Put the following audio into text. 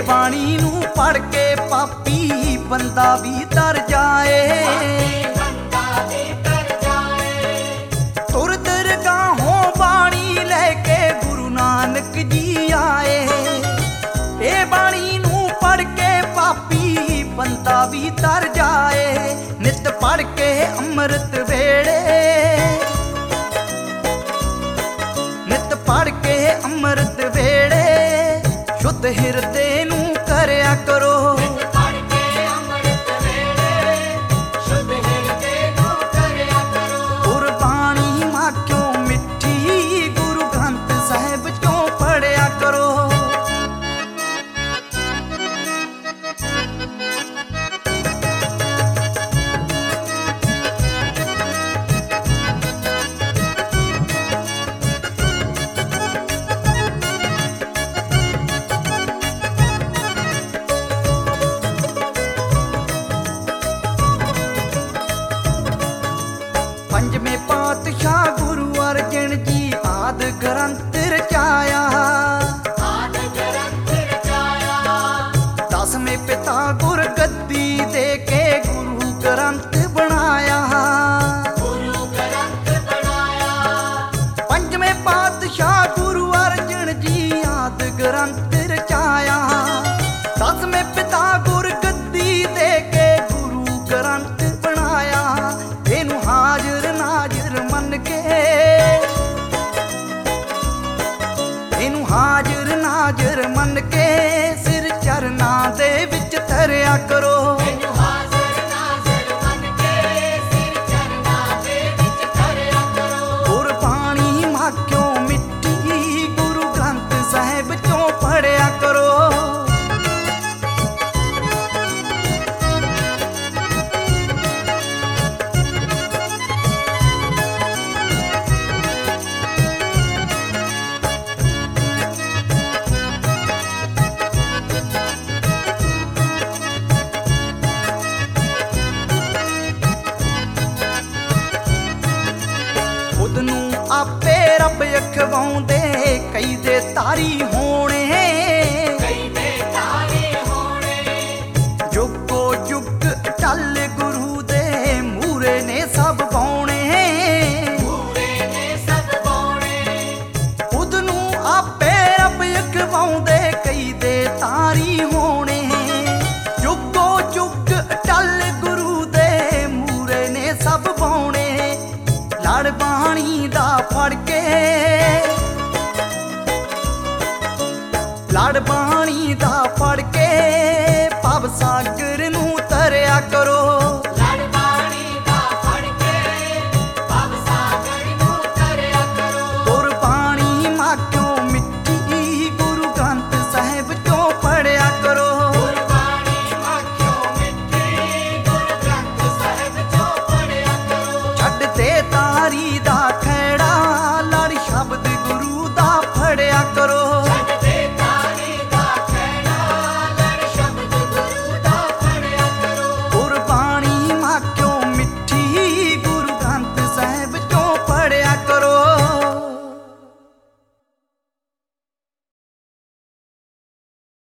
ਇਹ ਬਾਣੀ ਨੂੰ ਪੜ ਕੇ ਪਾਪੀ ਬੰਦਾ ਵੀ ਤਰ ਜਾਏ। ਤੁਰ ਦਰਗਾਹੋਂ ਬਾਣੀ ਲੈ ਕੇ ਗੁਰੂ ਨਾਨਕ ਜੀ ਆਏ। ਇਹ ਬਾਣੀ ਨੂੰ ਪੜ ਕੇ ਪਾਪੀ ਬੰਦਾ ਵੀ ਤਰ ਜਾਏ। ਨਿਤ ਪੜ ਕੇ ਅੰਮ੍ਰਿਤ ਵੇਲੇ, ਨਿਤ ਪੜ ਕੇ ਅੰਮ੍ਰਿਤ ਵੇਲੇ ਸ਼ੁੱਧ ਹਿਰਦੇ ਨੂੰ ਕਰਿਆ ਕਰੋ। ਗੁਰਬਾਣੀ ਮਾਂ ਕਿਉਂ ਮਿੱਠੀ, ਗੁਰੂ ਗ੍ਰੰਥ ਸਾਹਿਬ ਕਿਉਂ ਪੜਿਆ ਕਰੋ। ਪੰਜਵੇਂ ਪਾਤਸ਼ਾਹ ਗੁਰੂ ਅਰਜਨ ਜੀ ਆਦਿ ਗ੍ਰੰਥ ਰਚਾਇਆ। ਦਸਵੇਂ ਪਿਤਾ ਗੁਰ ਗੱਦੀ ਦੇ ਕੇ ਗੁਰੂ ਗ੍ਰੰਥ ਬਣਾਇਆ। ਪੰਜਵੇਂ ਪਾਤਸ਼ਾਹ ਗੁਰੂ ਅਰਜਨ ਜੀ ਆਦਿ ਗ੍ਰੰਥ ਰਚਾਇਆ। ਦਸਵੇਂ ਪਿਤਾ ਗੁਰ ਗੱਦੀ ਦੇ ਕੇ ਗੁਰੂ ਗ੍ਰੰਥ ਬਣਾਇਆ। ਇਹਨੂੰ ਹਾਜ਼ਰ ਨਾਜ਼ਰ ਮੰਨ ਕੇ, ਇਹਨੂੰ ਹਾਜ਼ਰ ਨਾਜ਼ਰ ਮੰਨ ਕੇ ਸਿਰ ਚਰਨਾਂ ਦੇ ਵਿੱਚ ਧਰਿਆ ਕਰੋ। ਗੁਰਬਾਣੀ ਮਾਂ ਕਿਉਂ ਮਿੱਠੀ, ਗੁਰੂ ਗ੍ਰੰਥ ਸਾਹਿਬ ਕਿਉਂ ਪੜਿਆ ਕਰੋ। ਖੁਦ ਨੂੰ ਆਪੇ ਰੱਬ ਅਖਵਾਉਂਦੇ ਕਈ ਦੇ ਤਾਰੀ ਹੋਣੇ। ਜੁਗੋ ਜੁਗ ਚੱਲ ਗੁਰੂ ਦੇ ਮੂਰੇ ਨੇ ਸਭ ਬਾਉਣੇ। ਖੁਦ ਨੂੰ ਆਪੇ ਰੱਬ ਅਖਵਾਉਂਦੇ ਕਈ ਦੇ ਤਾਰੀ ਹੋਣੇ। ਜੁਗੋ ਜੁਗ ਚੱਲ ਗੁਰੂ ਦੇ ਮੂਰੇ ਨੇ ਸਭ ਬਾਉਣੇ। ਲੜ ਬਾਣੀ ਦਾ ਫੜ ਕੇ, ਲੜ ਬਾਣੀ ਦਾ ਫੜ ਕੇ ਭਵ ਸਾਗਰ ਨੂੰ ਤਰਿਆ ਕਰੋ।